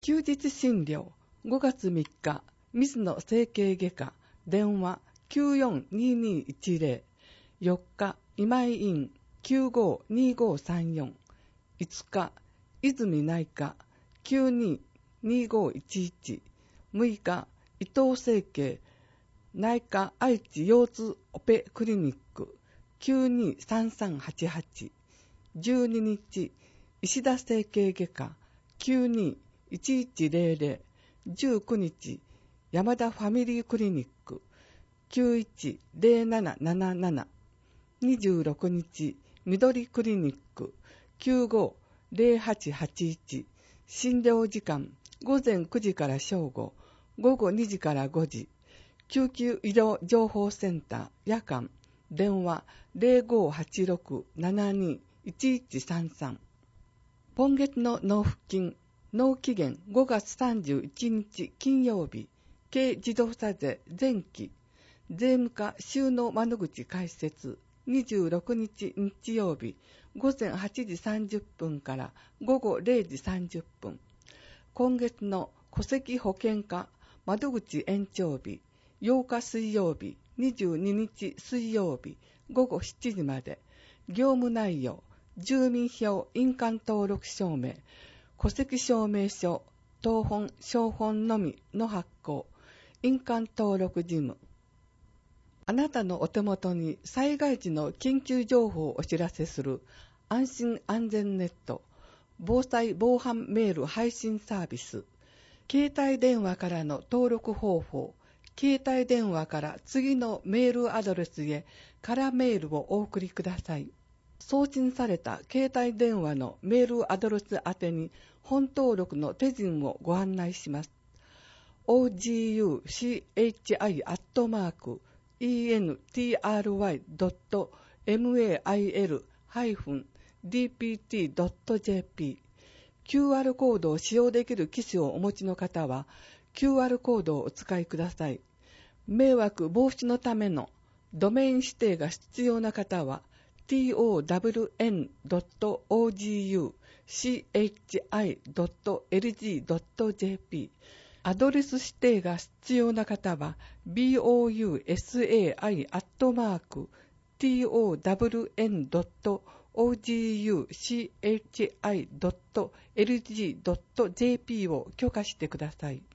休日診療5月3日水野整形外科電話 942210 4日今井院 952534 5日泉内科 922511 6日伊藤整形内科愛知腰痛オペクリニック 923388 12日石田整形外科 921100 19日山田ファミリークリニック 910777 26日緑クリニック 950881 診療時間午前9時から正午、午後2時から5時、救急医療情報センター夜間電話 0586-721133。 今月の納付金納期限5月31日金曜日、軽自動車税前期税務課収納窓口開設。26日日曜日午前8時30分から午後0時30分。今月の戸籍保険課窓口延長日8日水曜日22日水曜日午後7時まで。業務内容住民票印鑑登録証明、戸籍証明書、謄本、証本のみの発行、印鑑登録事務。あなたのお手元に災害時の緊急情報をお知らせする安心安全ネット防災防犯メール配信サービス。携帯電話からの登録方法、携帯電話から次のメールアドレスへ空メールをお送りください。送信された携帯電話のメールアドレス宛てに本登録の手順をご案内します。ogutry@entry.mail-dpt.jp QR コードを使用できる機種をお持ちの方は QR コードをお使いください。迷惑防止のためのドメイン指定が必要な方は town.oguchi.lg.jp アドレス指定が必要な方は bousai@town.oguchi.lg.jp を許可してください。